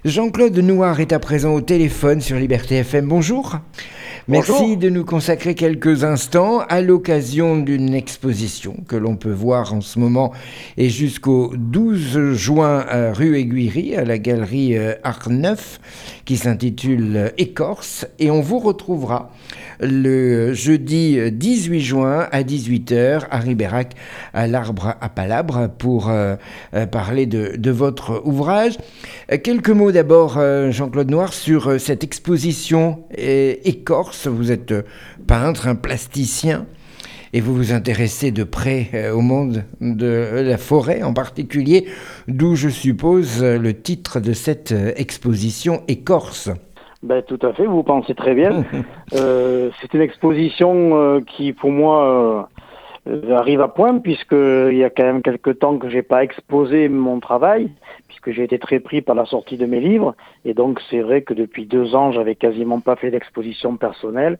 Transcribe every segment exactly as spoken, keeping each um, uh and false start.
Jean-Claude Nouart est à présent au téléphone sur Liberté F M. Bonjour. Bonjour. Merci de nous consacrer quelques instants à l'occasion d'une exposition que l'on peut voir en ce moment et jusqu'au douze juin à rue Aiguillerie à la galerie Art Neuf qui s'intitule Écorce, et on vous retrouvera le jeudi dix-huit juin à dix-huit heures à Ribérac à l'Arbre à Palabre pour euh, parler de, de votre ouvrage. Quelques mots d'abord, Jean-Claude Nouart, sur cette exposition Écorce. Vous êtes peintre, un plasticien, et vous vous intéressez de près au monde de la forêt en particulier, d'où je suppose le titre de cette exposition Écorce. Ben, tout à fait, vous pensez très bien. euh, c'est une exposition euh, qui, pour moi, euh, arrive à point, puisqu'il y a quand même quelques temps que j'ai pas exposé mon travail, puisque j'ai été très pris par la sortie de mes livres. Et donc, c'est vrai que depuis deux ans, j'avais quasiment pas fait d'exposition personnelle.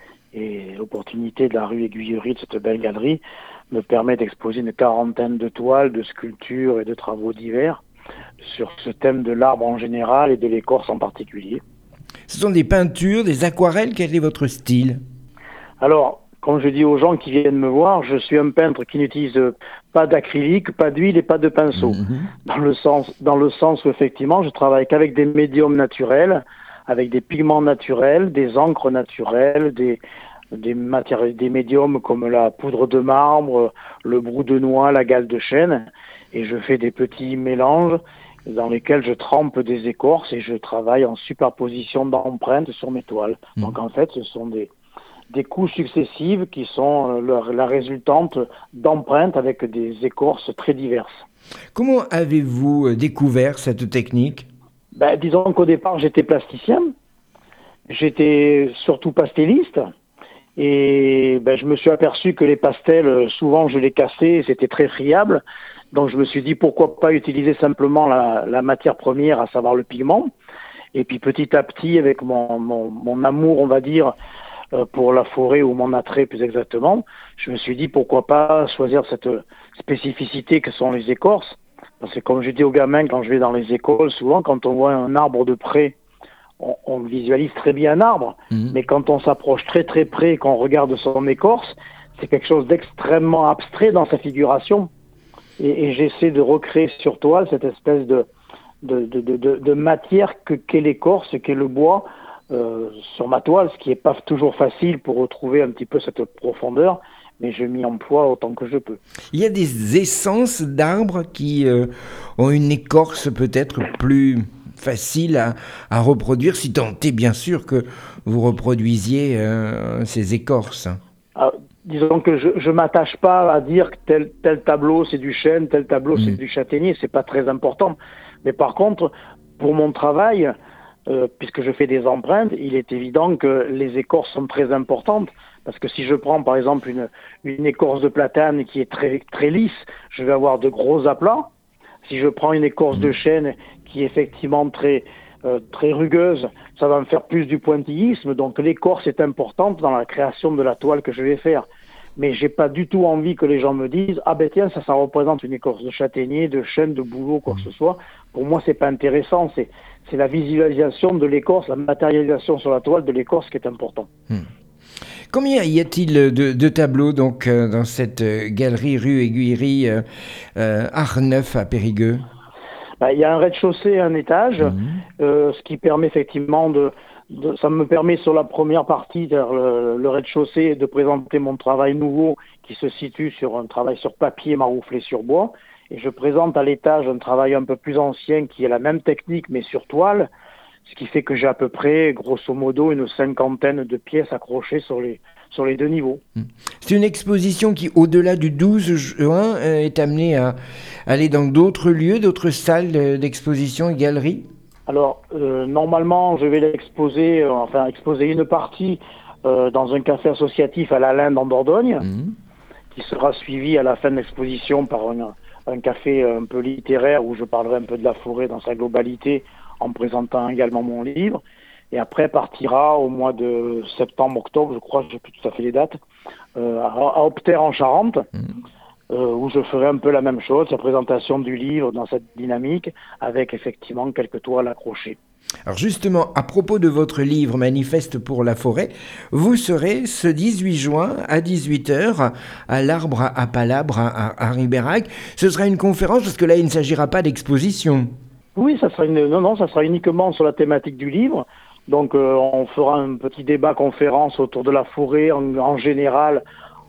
Et l'opportunité de la rue Aiguillerie, de cette belle galerie, me permet d'exposer une quarantaine de toiles, de sculptures et de travaux divers sur ce thème de l'arbre en général et de l'écorce en particulier. Ce sont des peintures, des aquarelles. Quel est votre style ? Alors, comme je dis aux gens qui viennent me voir, je suis un peintre qui n'utilise pas d'acrylique, pas d'huile et pas de pinceau. Mmh. Dans le sens, dans le sens où effectivement, je travaille qu'avec des médiums naturels, avec des pigments naturels, des encres naturelles, des, des matières, des médiums comme la poudre de marbre, le brou de noix, la gale de chêne, et je fais des petits mélanges dans lesquels je trempe des écorces et je travaille en superposition d'empreintes sur mes toiles. Mmh. Donc en fait, ce sont des, des couches successives qui sont la, la résultante d'empreintes avec des écorces très diverses. Comment avez-vous découvert cette technique ? Ben, disons qu'au départ, j'étais plasticien, j'étais surtout pastelliste, et ben, je me suis aperçu que les pastels, souvent je les cassais, et c'était très friable. Donc je me suis dit pourquoi pas utiliser simplement la, la matière première, à savoir le pigment. Et puis petit à petit, avec mon, mon, mon amour, on va dire, euh, pour la forêt, ou mon attrait plus exactement, je me suis dit pourquoi pas choisir cette spécificité que sont les écorces. Parce que comme je dis aux gamins quand je vais dans les écoles, souvent quand on voit un arbre de près, on, on visualise très bien un arbre. Mmh. Mais quand on s'approche très très près et qu'on regarde son écorce, c'est quelque chose d'extrêmement abstrait dans sa figuration. Et, et j'essaie de recréer sur toile cette espèce de, de, de, de, de matière que, qu'est l'écorce, qu'est le bois euh, sur ma toile, ce qui n'est pas toujours facile pour retrouver un petit peu cette profondeur, mais je m'y emploie autant que je peux. Il y a des essences d'arbres qui euh, ont une écorce peut-être plus facile à, à reproduire, si tant est bien sûr que vous reproduisiez euh, ces écorces. Ah, disons que je ne m'attache pas à dire que tel, tel tableau c'est du chêne, tel tableau mmh. c'est du châtaignier, c'est pas très important. Mais par contre, pour mon travail, euh, puisque je fais des empreintes, il est évident que les écorces sont très importantes. Parce que si je prends par exemple une, une écorce de platane qui est très, très lisse, je vais avoir de gros aplats. Si je prends une écorce de chêne qui est effectivement très, euh, très rugueuse, ça va me faire plus du pointillisme. Donc l'écorce est importante dans la création de la toile que je vais faire. Mais j'ai pas du tout envie que les gens me disent « Ah ben tiens, ça, ça représente une écorce de châtaignier, de chêne, de bouleau, quoi que ce soit. » Pour moi, c'est pas intéressant. C'est, c'est la visualisation de l'écorce, la matérialisation sur la toile de l'écorce qui est important. Hmm. Combien y a-t-il de, de tableaux donc, euh, dans cette euh, galerie rue Aiguillerie euh, euh, Art Neuf à Périgueux ? Ben, il y a un rez-de-chaussée et un étage, mmh. euh, ce qui permet effectivement de, de... Ça me permet sur la première partie, le, le rez-de-chaussée, de présenter mon travail nouveau qui se situe sur un travail sur papier marouflé sur bois. Et je présente à l'étage un travail un peu plus ancien qui est la même technique mais sur toile. Ce qui fait que j'ai à peu près, grosso modo, une cinquantaine de pièces accrochées sur les, sur les deux niveaux. C'est une exposition qui, au-delà du douze juin, est amenée à aller dans d'autres lieux, d'autres salles d'exposition et galeries ? Alors, euh, normalement, je vais l'exposer, euh, enfin, exposer une partie euh, dans un café associatif à la Linde en Dordogne, mmh. qui sera suivi à la fin de l'exposition par un, un café un peu littéraire où je parlerai un peu de la forêt dans sa globalité, en présentant également mon livre, et après partira au mois de septembre-octobre, je crois, je ne sais plus tout à fait les dates, euh, à Opter en Charente, mmh. euh, où je ferai un peu la même chose, la présentation du livre dans cette dynamique, avec effectivement quelques toiles accrochées. Alors justement, à propos de votre livre Manifeste pour la forêt, vous serez ce dix-huit juin à dix-huit heures à l'Arbre à Palabre à, à Ribérac. Ce sera une conférence parce que là, il ne s'agira pas d'exposition. Oui, ça sera une, non, non, ça sera uniquement sur la thématique du livre. Donc euh, on fera un petit débat conférence autour de la forêt en, en général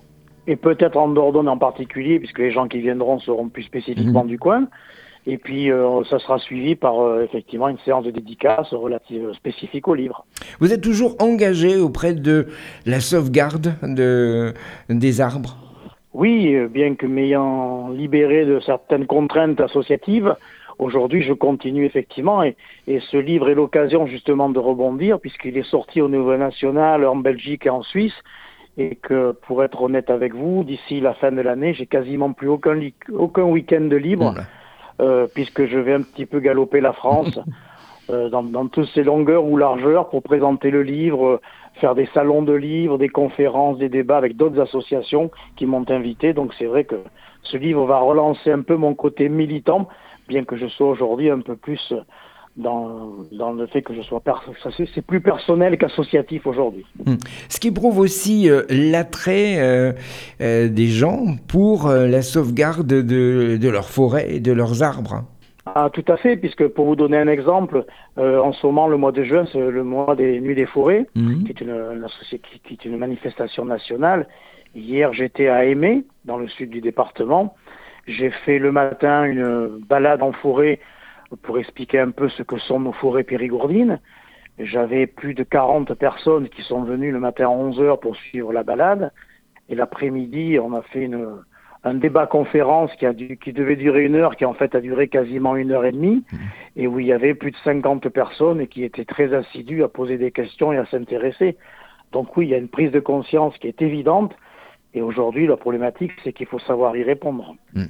et peut-être en Dordogne en particulier, puisque les gens qui viendront seront plus spécifiquement mmh. du coin. Et puis, euh, ça sera suivi par euh, effectivement une séance de dédicace relative spécifique au livre. Vous êtes toujours engagé auprès de la sauvegarde de, des arbres ? Oui, bien que m'ayant libéré de certaines contraintes associatives, aujourd'hui je continue effectivement et, et ce livre est l'occasion justement de rebondir puisqu'il est sorti au niveau national en Belgique et en Suisse. Et que, pour être honnête avec vous, d'ici la fin de l'année, j'ai quasiment plus aucun, li- aucun week-end de libre. Mmh. Euh, puisque je vais un petit peu galoper la France euh, dans, dans toutes ses longueurs ou largeurs pour présenter le livre, euh, faire des salons de livres, des conférences, des débats avec d'autres associations qui m'ont invité. Donc c'est vrai que ce livre va relancer un peu mon côté militant, bien que je sois aujourd'hui un peu plus dans, dans le fait que je sois... Per- c'est plus personnel qu'associatif aujourd'hui. Ce qui prouve aussi euh, l'attrait euh, euh, des gens pour euh, la sauvegarde de, de leurs forêts et de leurs arbres. Ah, tout à fait, puisque pour vous donner un exemple, euh, en ce moment, le mois de juin, c'est le mois des Nuits des Forêts, mmh. qui, est une, une qui, qui est une manifestation nationale. Hier, j'étais à Aimé, dans le sud du département. J'ai fait le matin une balade en forêt pour expliquer un peu ce que sont nos forêts périgourdines. J'avais plus de quarante personnes qui sont venues le matin à onze heures pour suivre la balade. Et l'après-midi, on a fait une, un débat-conférence qui, a dû, qui devait durer une heure, qui en fait a duré quasiment une heure et demie, mmh. et où il y avait plus de cinquante personnes et qui étaient très assidues à poser des questions et à s'intéresser. Donc oui, il y a une prise de conscience qui est évidente. Et aujourd'hui, la problématique, c'est qu'il faut savoir y répondre. Mmh.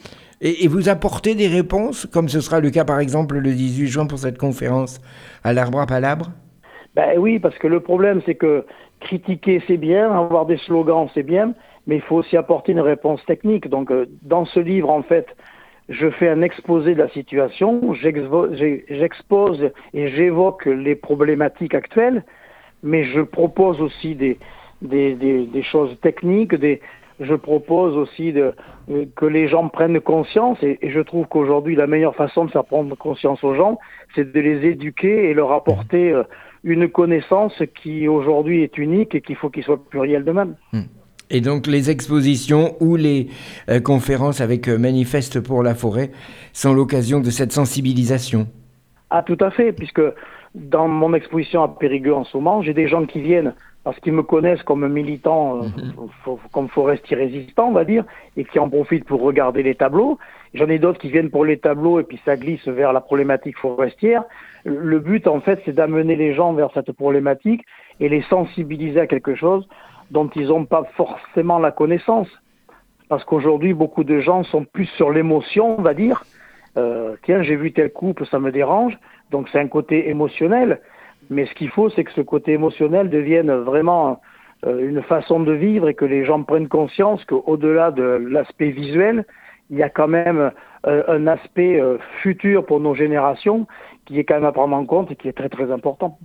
Et, et vous apportez des réponses, comme ce sera le cas par exemple le dix-huit juin pour cette conférence à l'Arbre à Palabre ? Ben oui, parce que le problème c'est que critiquer c'est bien, avoir des slogans c'est bien, mais il faut aussi apporter une réponse technique. Donc euh, dans ce livre en fait, je fais un exposé de la situation, j'exvo- j'expose et j'évoque les problématiques actuelles, mais je propose aussi des, des, des, des choses techniques, des... Je propose aussi de, euh, que les gens prennent conscience et, et je trouve qu'aujourd'hui la meilleure façon de faire prendre conscience aux gens, c'est de les éduquer et leur apporter euh, une connaissance qui aujourd'hui est unique et qu'il faut qu'il soit pluriel de même. Et donc les expositions ou les euh, conférences avec euh, Manifeste pour la forêt sont l'occasion de cette sensibilisation. Ah tout à fait, puisque dans mon exposition à Périgueux en ce moment, j'ai des gens qui viennent parce qu'ils me connaissent comme militant, euh, mmh. comme forestier résistant, on va dire, et qui en profitent pour regarder les tableaux. J'en ai d'autres qui viennent pour les tableaux et puis ça glisse vers la problématique forestière. Le but, en fait, c'est d'amener les gens vers cette problématique et les sensibiliser à quelque chose dont ils n'ont pas forcément la connaissance. Parce qu'aujourd'hui, beaucoup de gens sont plus sur l'émotion, on va dire. Euh, tiens, j'ai vu tel couple, ça me dérange. Donc c'est un côté émotionnel. Mais ce qu'il faut, c'est que ce côté émotionnel devienne vraiment euh, une façon de vivre et que les gens prennent conscience qu'au-delà de l'aspect visuel, il y a quand même euh, un aspect euh, futur pour nos générations qui est quand même à prendre en compte et qui est très très important.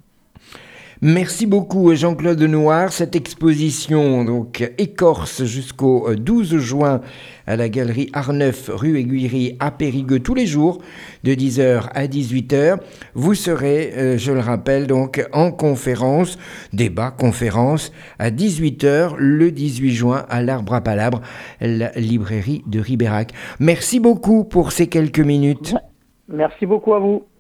Merci beaucoup Jean-Claude Nouart. Cette exposition donc écorce jusqu'au douze juin à la galerie Arneuf, rue Aiguillerie à Périgueux, tous les jours de dix heures à dix-huit heures. Vous serez, euh, je le rappelle, donc en conférence, débat, conférence à dix-huit heures le dix-huit juin à l'Arbre à Palabre, la librairie de Ribérac. Merci beaucoup pour ces quelques minutes. Merci beaucoup à vous.